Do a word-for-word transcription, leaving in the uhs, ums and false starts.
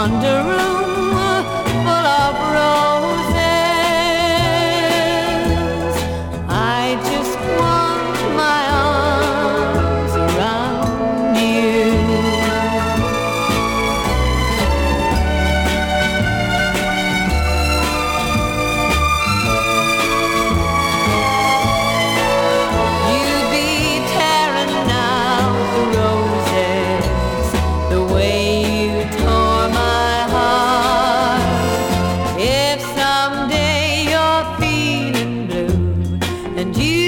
want a room full of roses. I just want my arms around you. You'd be tearing out the roses the way you tore my heart. If someday you're feeling blue and you